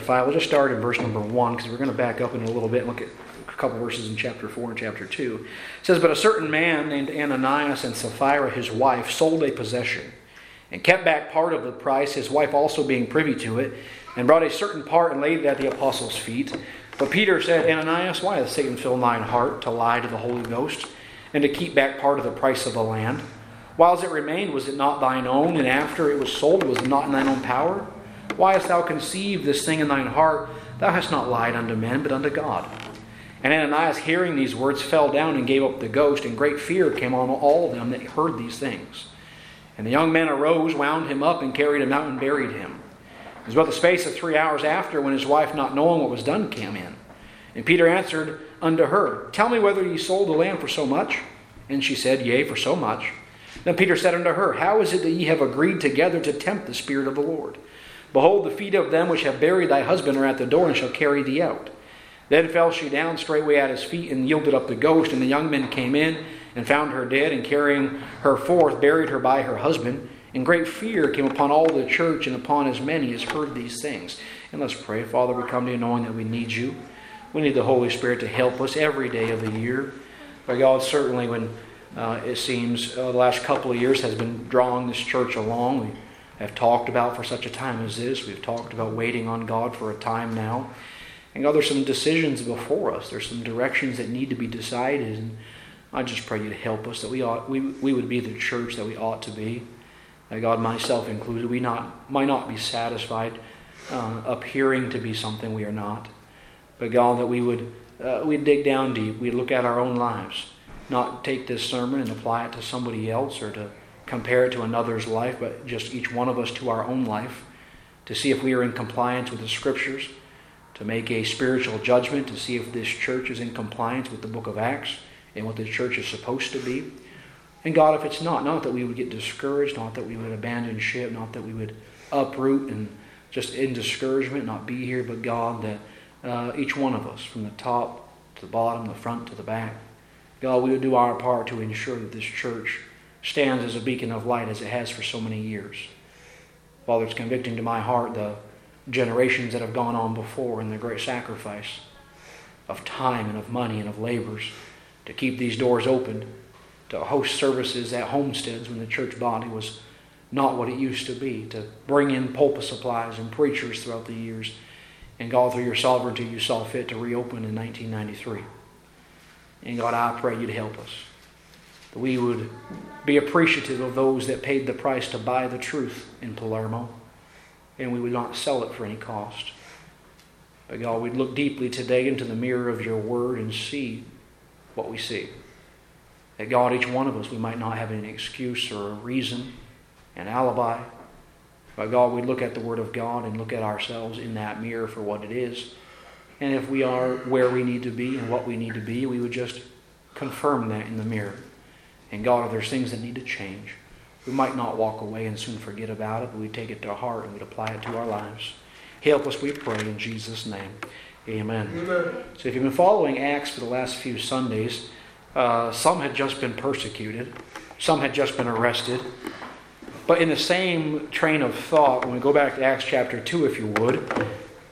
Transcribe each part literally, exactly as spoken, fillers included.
five. We'll just start in verse number one because we're going to back up in a little bit and look at a couple verses in chapter four and chapter two. It says, "But a certain man named Ananias and Sapphira his wife sold a possession and kept back part of the price, his wife also being privy to it, and brought a certain part and laid it at the apostles' feet. But Peter said, Ananias, why hath Satan filled thine heart to lie to the Holy Ghost, and to keep back part of the price of the land? Whiles it remained, was it not thine own? And after it was sold, was it not in thine own power? Why hast thou conceived this thing in thine heart? Thou hast not lied unto men, but unto God." And Ananias, hearing these words, fell down and gave up the ghost, and great fear came on all of them that heard these things. And the young men arose, wound him up, and carried him out, and buried him. It was about the space of three hours after, when his wife, not knowing what was done, came in. And Peter answered unto her, "Tell me whether ye sold the land for so much?" And she said, "Yea, for so much." Then Peter said unto her, "How is it that ye have agreed together to tempt the Spirit of the Lord? Behold, the feet of them which have buried thy husband are at the door, and shall carry thee out." Then fell she down straightway at his feet, and yielded up the ghost. And the young men came in, and found her dead, and carrying her forth, buried her by her husband. And great fear came upon all the church, and upon as many as heard these things. And let's pray. Father, we come to you knowing that we need you. We need the Holy Spirit to help us every day of the year. By God, certainly when uh, it seems uh, the last couple of years has been drawing this church along, we have talked about for such a time as this. We've talked about waiting on God for a time now. And God, there's some decisions before us. There's some directions that need to be decided. And I just pray you to help us, that we ought we, we would be the church that we ought to be. That God, myself included, we not might not be satisfied uh, appearing to be something we are not. But God, that we would uh, we'd dig down deep. We'd look at our own lives. Not take this sermon and apply it to somebody else or to compare it to another's life, but just each one of us to our own life, to see if we are in compliance with the Scriptures, to make a spiritual judgment, to see if this church is in compliance with the book of Acts and what the church is supposed to be. And God, if it's not, not that we would get discouraged, not that we would abandon ship, not that we would uproot and just in discouragement, not be here, but God, that uh, each one of us, from the top to the bottom, the front to the back, God, we would do our part to ensure that this church stands as a beacon of light as it has for so many years. Father, it's convicting to my heart the generations that have gone on before and the great sacrifice of time and of money and of labors to keep these doors open, to host services at homesteads when the church body was not what it used to be, to bring in pulpit supplies and preachers throughout the years. And God, through your sovereignty, you saw fit to reopen in nineteen ninety-three. And God, I pray you'd help us, that we would be appreciative of those that paid the price to buy the truth in Palermo, and we would not sell it for any cost. But God, we'd look deeply today into the mirror of your word and see what we see. That God, each one of us, we might not have any excuse or a reason, an alibi. But God, we'd look at the word of God and look at ourselves in that mirror for what it is. And if we are where we need to be and what we need to be, we would just confirm that in the mirror. And God, if there's things that need to change, we might not walk away and soon forget about it, but we'd take it to heart and we'd apply it to our lives. Help us, we pray, in Jesus' name. Amen. Amen. So if you've been following Acts for the last few Sundays, uh, some had just been persecuted. Some had just been arrested. But in the same train of thought, when we go back to Acts chapter two, if you would,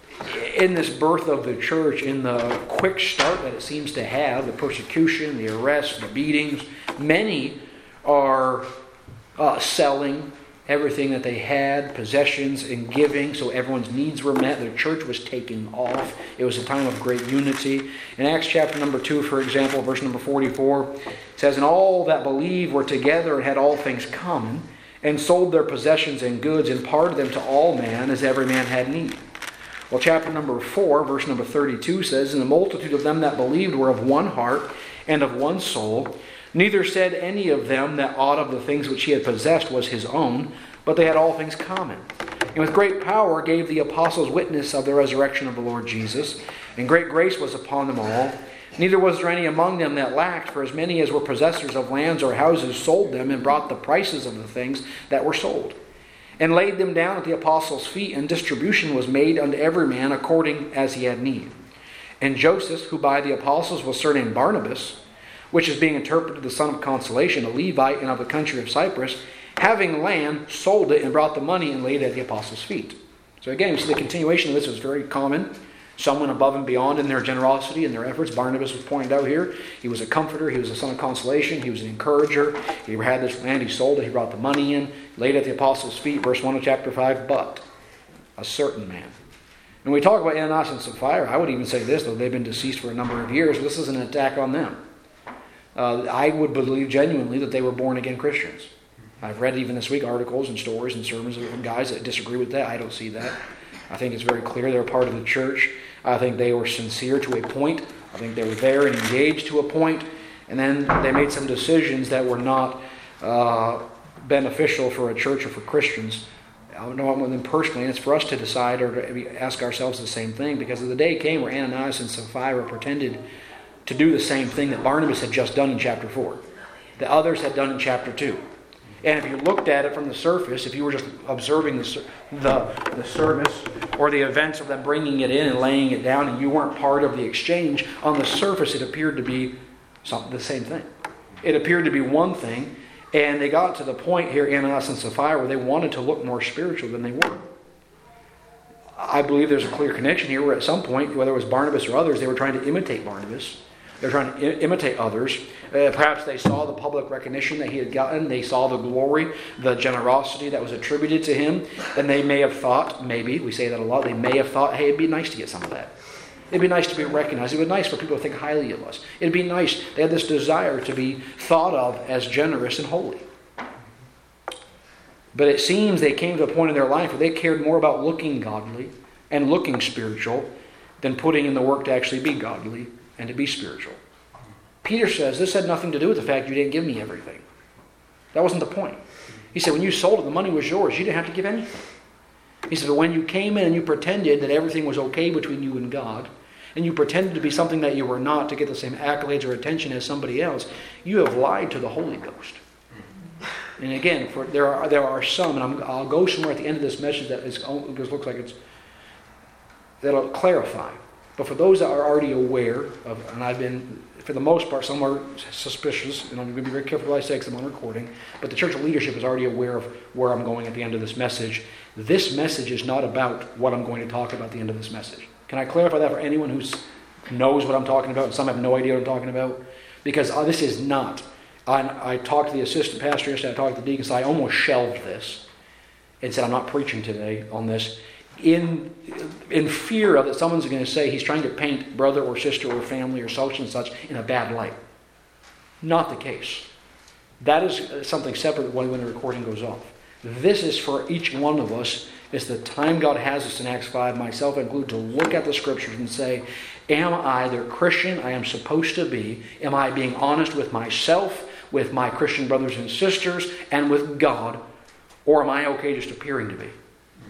in this birth of the church, in the quick start that it seems to have, the persecution, the arrests, the beatings, many are uh, selling everything that they had, possessions and giving, so everyone's needs were met. The church was taking off. It was a time of great unity. In Acts chapter number two, for example, verse number forty-four, it says, "And all that believed were together and had all things common, and sold their possessions and goods, and parted them to all man, as every man had need." Well, chapter number four, verse number thirty-two says, "And the multitude of them that believed were of one heart and of one soul. Neither said any of them that aught of the things which he had possessed was his own, but they had all things common. And with great power gave the apostles witness of the resurrection of the Lord Jesus, and great grace was upon them all. Neither was there any among them that lacked, for as many as were possessors of lands or houses sold them, and brought the prices of the things that were sold, and laid them down at the apostles' feet, and distribution was made unto every man according as he had need. And Joseph, who by the apostles was surnamed Barnabas, which is being interpreted the son of consolation, a Levite and of the country of Cyprus, having land, sold it, and brought the money and laid it at the apostles' feet. So again, you see the continuation of this is very common. Some went above and beyond in their generosity and their efforts. Barnabas was pointed out here. He was a comforter. He was a son of consolation. He was an encourager. He had this land. He sold it. He brought the money in, laid it at the apostles' feet. Verse one of chapter five, but a certain man. When we talk about Ananias and Sapphira, I would even say this, though they've been deceased for a number of years, this is an attack on them. Uh, I would believe genuinely that they were born-again Christians. I've read even this week articles and stories and sermons of guys that disagree with that. I don't see that. I think it's very clear they're part of the church. I think they were sincere to a point. I think they were there and engaged to a point. And then they made some decisions that were not uh, beneficial for a church or for Christians. I don't know them personally, and it's for us to decide or to ask ourselves the same thing, because the day came where Ananias and Sapphira pretended to do the same thing that Barnabas had just done in chapter four. The others had done in chapter two. And if you looked at it from the surface, if you were just observing the, the, the service or the events of them bringing it in and laying it down, and you weren't part of the exchange, on the surface it appeared to be something, the same thing. It appeared to be one thing, and they got to the point here, Ananias and Sapphira, where they wanted to look more spiritual than they were. I believe there's a clear connection here where at some point, whether it was Barnabas or others, they were trying to imitate Barnabas. They're trying to I- imitate others. Uh, perhaps they saw the public recognition that he had gotten. They saw the glory, the generosity that was attributed to him. And they may have thought, maybe, we say that a lot, they may have thought, hey, it'd be nice to get some of that. It'd be nice to be recognized. It would be nice for people to think highly of us. It'd be nice. They had this desire to be thought of as generous and holy. But it seems they came to a point in their life where they cared more about looking godly and looking spiritual than putting in the work to actually be godly and to be spiritual. Peter says, this had nothing to do with the fact you didn't give me everything. That wasn't the point. He said, when you sold it, the money was yours. You didn't have to give anything. He said, but when you came in and you pretended that everything was okay between you and God, and you pretended to be something that you were not to get the same accolades or attention as somebody else, you have lied to the Holy Ghost. And again, for there are there are some, and I'm, I'll go somewhere at the end of this message that is, because looks like it's, that'll clarify. But for those that are already aware of, and I've been, for the most part, some are suspicious, and I'm going to be very careful what I say because I'm on recording, but the church leadership is already aware of where I'm going at the end of this message. This message is not about what I'm going to talk about at the end of this message. Can I clarify that for anyone who knows what I'm talking about, and some have no idea what I'm talking about? Because uh, this is not. I, I talked to the assistant pastor yesterday, I talked to the deacon, so I almost shelved this and said, I'm not preaching today on this. In in fear of that someone's going to say he's trying to paint brother or sister or family or such and such in a bad light. Not the case. That is something separate when, when the recording goes off. This is for each one of us. It's the time God has us in Acts five, myself included, to look at the scriptures and say, am I the Christian I am supposed to be? Am I being honest with myself, with my Christian brothers and sisters, and with God? Or am I okay just appearing to be?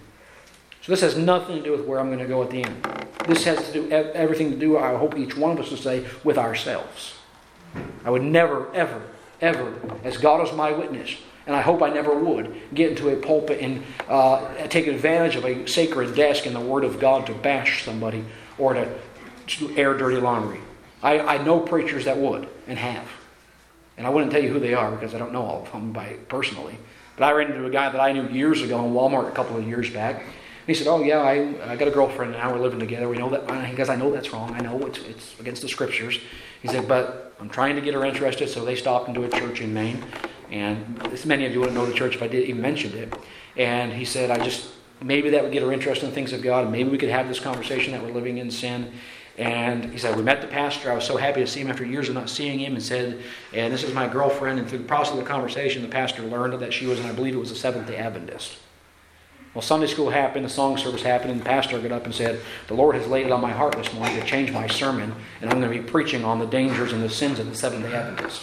So this has nothing to do with where I'm going to go at the end. This has to do everything to do, I hope each one of us will say, with ourselves. I would never, ever, ever, as God is my witness, and I hope I never would, get into a pulpit and uh, take advantage of a sacred desk in the Word of God to bash somebody or to, to air dirty laundry. I, I know preachers that would and have. And I wouldn't tell you who they are because I don't know all of them by personally. But I ran into a guy that I knew years ago in Walmart a couple of years back. He said, oh yeah, I, I got a girlfriend now, we're living together. We know that. He goes, I know that's wrong. I know it's, it's against the scriptures. He said, but I'm trying to get her interested, so they stopped into a church in Maine. And this, many of you wouldn't know the church if I did even mentioned it. And he said, I just, maybe that would get her interested in things of God. And maybe we could have this conversation that we're living in sin. And he said, we met the pastor. I was so happy to see him after years of not seeing him, and said, and this is my girlfriend. And through the process of the conversation, the pastor learned that she was, and I believe it was a Seventh-day Adventist. Well, Sunday school happened, the song service happened, and the pastor got up and said, the Lord has laid it on my heart this morning to change my sermon, and I'm going to be preaching on the dangers and the sins of the Seventh-day Adventist.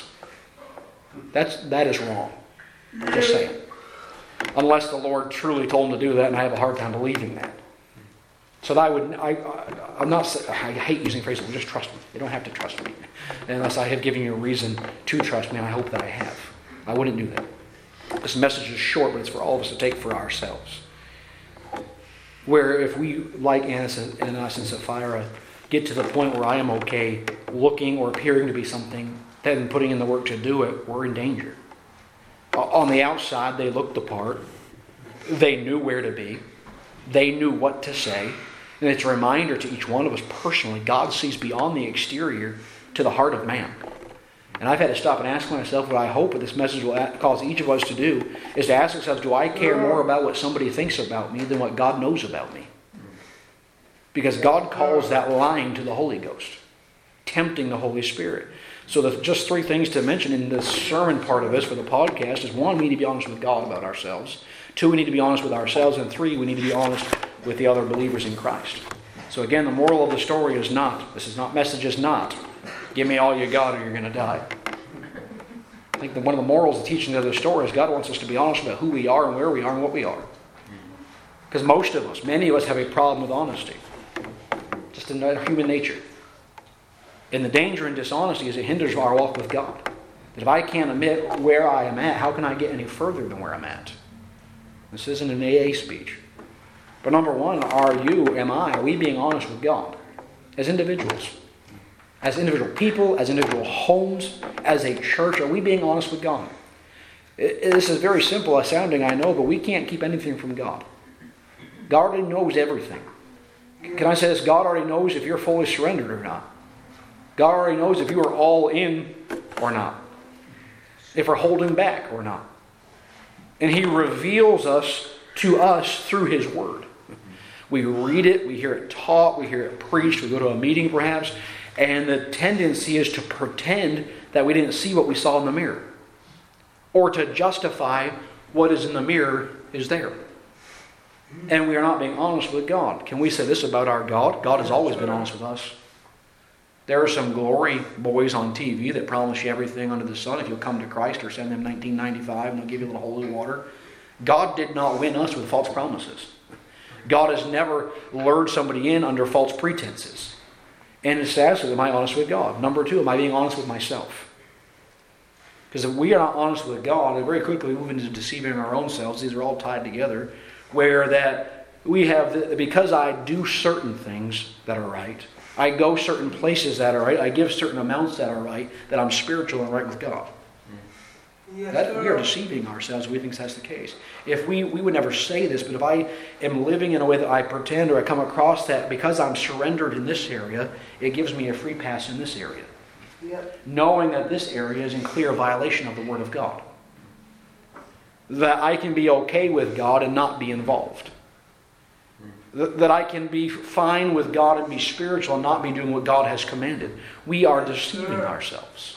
That's, that is wrong. Just saying. Unless the Lord truly told him to do that, and I have a hard time believing that. So that I would, I, I, I'm not, I hate using phrases, well, just trust me. You don't have to trust me. Unless I have given you a reason to trust me, and I hope that I have. I wouldn't do that. This message is short, but it's for all of us to take for ourselves. Where if we, like Ananias and Sapphira, get to the point where I am okay looking or appearing to be something, then putting in the work to do it, we're in danger. On the outside, they looked the part. They knew where to be. They knew what to say. And it's a reminder to each one of us personally, God sees beyond the exterior to the heart of man. And I've had to stop and ask myself what I hope what this message will cause each of us to do is to ask ourselves, do I care more about what somebody thinks about me than what God knows about me? Because God calls that lying to the Holy Ghost, tempting the Holy Spirit. So the, just three things to mention in the sermon part of this for the podcast is, one, we need to be honest with God about ourselves. Two, we need to be honest with ourselves. And three, we need to be honest with the other believers in Christ. So again, the moral of the story is not, this is not, message is not, give me all you got or you're going to die. I think that one of the morals, the teaching of the story is God wants us to be honest about who we are and where we are and what we are. Because most of us, many of us have a problem with honesty. Just in human nature. And the danger in dishonesty is it hinders our walk with God. That if I can't admit where I am at, how can I get any further than where I'm at? This isn't an A A speech. But number one, are you, am I, are we being honest with God? As individuals. As individual people, as individual homes, as a church, are we being honest with God? It, this is very simple sounding, I know, but we can't keep anything from God. God already knows everything. Can I say this? God already knows if you're fully surrendered or not. God already knows if you are all in or not. If we're holding back or not. And He reveals us to us through His Word. We read it, we hear it taught, we hear it preached, we go to a meeting perhaps, and the tendency is to pretend that we didn't see what we saw in the mirror. Or to justify what is in the mirror is there. And we are not being honest with God. Can we say this about our God? God has always been honest with us. There are some glory boys on T V that promise you everything under the sun if you'll come to Christ or send them nineteen ninety-five and they'll give you a little holy water. God did not win us with false promises. God has never lured somebody in under false pretenses. And it's asked, am I honest with God? Number two, am I being honest with myself? Because if we are not honest with God, then very quickly we move into deceiving our own selves. These are all tied together. Where that we have, the, because I do certain things that are right, I go certain places that are right, I give certain amounts that are right, that I'm spiritual and right with God. Yes, that, we are deceiving ourselves. We think that's the case. If we, we would never say this, but if I am living in a way that I pretend or I come across that because I'm surrendered in this area, it gives me a free pass in this area. Yep. Knowing that this area is in clear violation of the Word of God. That I can be okay with God and not be involved. That I can be fine with God and be spiritual and not be doing what God has commanded. We are deceiving ourselves.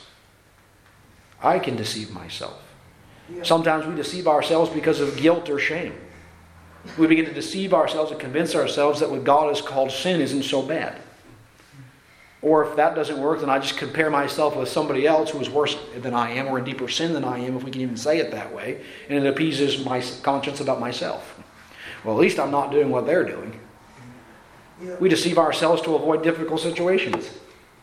I can deceive myself. Sometimes we deceive ourselves because of guilt or shame. We begin to deceive ourselves and convince ourselves that what God has called sin isn't so bad. Or if that doesn't work, then I just compare myself with somebody else who is worse than I am or in deeper sin than I am, if we can even say it that way. And it appeases my conscience about myself. Well, at least I'm not doing what they're doing. We deceive ourselves to avoid difficult situations.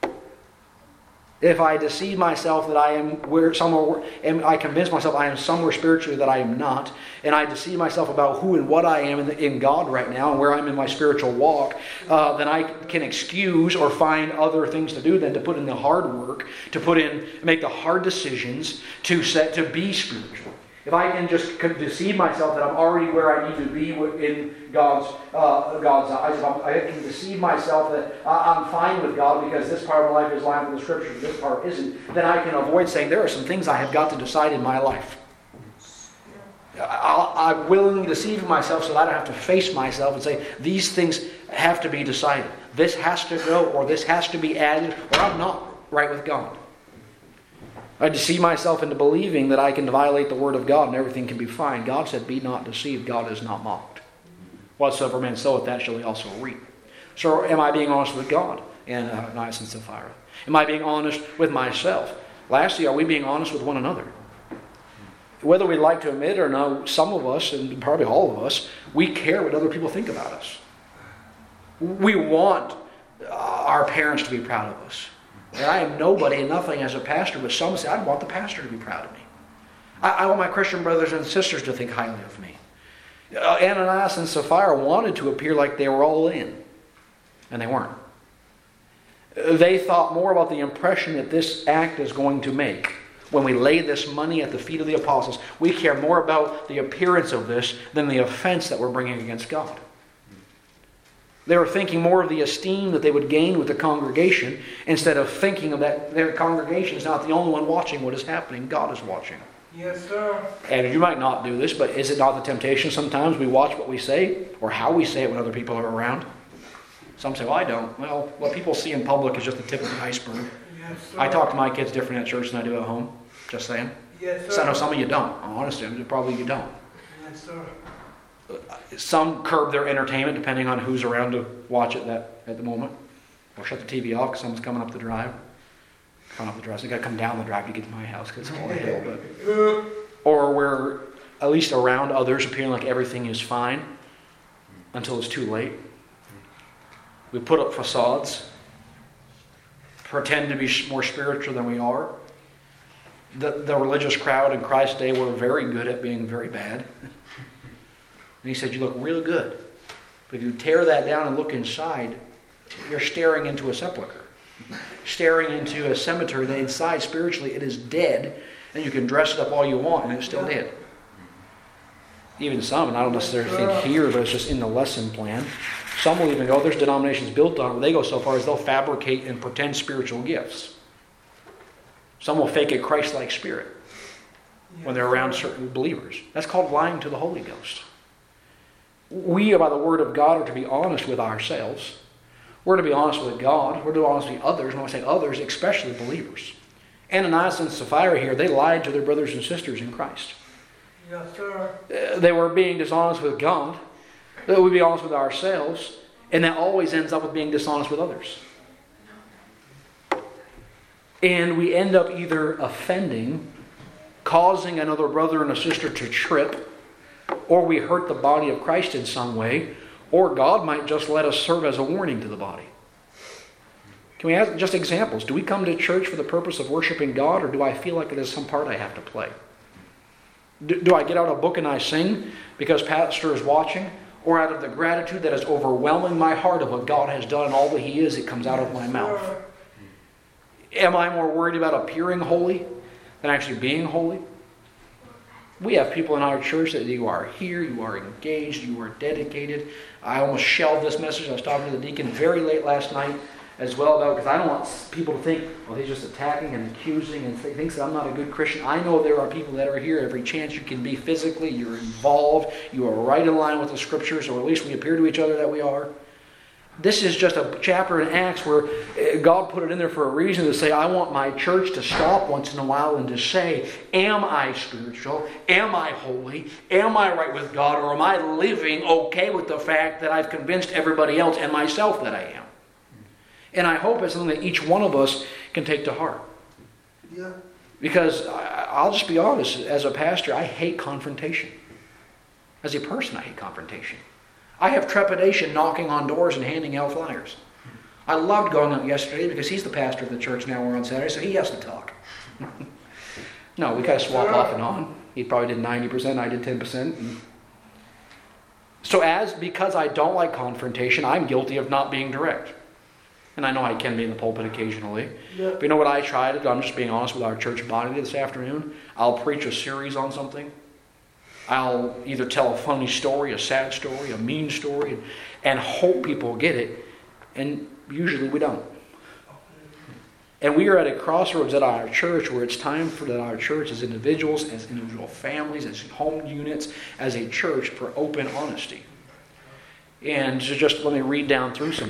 If I deceive myself that I am where somewhere, and I convince myself I am somewhere spiritually that I am not, and I deceive myself about who and what I am in, the, in God right now and where I'm in my spiritual walk, uh, then I can excuse or find other things to do than to put in the hard work, to put in, make the hard decisions to set to be spiritual. If I can just deceive myself that I'm already where I need to be in God's uh, God's eyes, if I'm, I can deceive myself that I'm fine with God because this part of my life is lined with the Scripture and this part isn't, then I can avoid saying there are some things I have got to decide in my life. I'll, I'm willingly deceiving myself so that I don't have to face myself and say these things have to be decided. This has to go or this has to be added or I'm not right with God. I deceive myself into believing that I can violate the Word of God and everything can be fine. God said, be not deceived. God is not mocked. Whatsoever man soweth, that shall he also reap. So am I being honest with God in uh, Ananias and Sapphira? Am I being honest with myself? Lastly, are we being honest with one another? Whether we like to admit or not, some of us, and probably all of us, we care what other people think about us. We want uh, our parents to be proud of us. And I am nobody and nothing as a pastor, but some say, I'd want the pastor to be proud of me. I, I want my Christian brothers and sisters to think highly of me. Uh, Ananias and Sapphira wanted to appear like they were all in, and they weren't. They thought more about the impression that this act is going to make. When we lay this money at the feet of the apostles, we care more about the appearance of this than the offense that we're bringing against God. They were thinking more of the esteem that they would gain with the congregation instead of thinking of that their congregation is not the only one watching what is happening. God is watching. Yes, sir. And you might not do this, but is it not the temptation sometimes we watch what we say or how we say it when other people are around? Some say, well, I don't. Well, what people see in public is just the tip of the iceberg. Yes, sir. I talk to my kids different at church than I do at home. Just saying. Yes, sir. So I know some of you don't. Honestly, probably you don't. Yes, sir. Some curb their entertainment depending on who's around to watch it that at the moment. Or shut the T V off because someone's coming up the drive. Coming up the drive. So you got to come down the drive to get to my house because it's all a hill. But, or we're at least around others appearing like everything is fine until it's too late. We put up facades. Pretend to be more spiritual than we are. The, the religious crowd in Christ's day were very good at being very bad. And he said, you look real good. But if you tear that down and look inside, you're staring into a sepulcher. Staring into a cemetery that inside, spiritually, it is dead. And you can dress it up all you want, and it's still dead. Even some, and I don't necessarily think here, but it's just in the lesson plan. Some will even go, there's denominations built on it, where they go so far as they'll fabricate and pretend spiritual gifts. Some will fake a Christ-like spirit when they're around certain believers. That's called lying to the Holy Ghost. We, by the Word of God, are to be honest with ourselves. We're to be honest with God. We're to be honest with others. And when I say others, especially believers. Ananias and Sapphira here, they lied to their brothers and sisters in Christ. Yes, sir. Uh, they were being dishonest with God. That we be honest with ourselves. And that always ends up with being dishonest with others. And we end up either offending, causing another brother and a sister to trip, or we hurt the body of Christ in some way, or God might just let us serve as a warning to the body. Can we ask just examples? Do we come to church for the purpose of worshiping God, or do I feel like there's some part I have to play? Do, do I get out a book and I sing because pastor is watching, or out of the gratitude that is overwhelming my heart of what God has done and all that He is, it comes out of my mouth? Am I more worried about appearing holy than actually being holy? We have people in our church that you are here, you are engaged, you are dedicated. I almost shelved this message. I was talking to the deacon very late last night as well about, because I don't want people to think, well, he's just attacking and accusing and th- thinks that I'm not a good Christian. I know there are people that are here every chance you can be physically. You're involved. You are right in line with the Scriptures, or at least we appear to each other that we are. This is just a chapter in Acts where God put it in there for a reason to say, I want my church to stop once in a while and to say, am I spiritual? Am I holy? Am I right with God? Or am I living okay with the fact that I've convinced everybody else and myself that I am? And I hope it's something that each one of us can take to heart. Yeah. Because I'll just be honest, as a pastor, I hate confrontation. As a person, I hate confrontation. I have trepidation knocking on doors and handing out flyers. I loved going up yesterday because he's the pastor of the church now we're on Saturday, so he has to talk. No, we kind of swap off and on. He probably did ninety percent, I did ten percent. And so as, because I don't like confrontation, I'm guilty of not being direct. And I know I can be in the pulpit occasionally. Yeah. But you know what I try to do? I'm just being honest with our church body this afternoon. I'll preach a series on something. I'll either tell a funny story, a sad story, a mean story, and, and hope people get it. And usually we don't. And we are at a crossroads at our church where it's time for that our church as individuals, as individual families, as home units, as a church for open honesty. And so just let me read down through some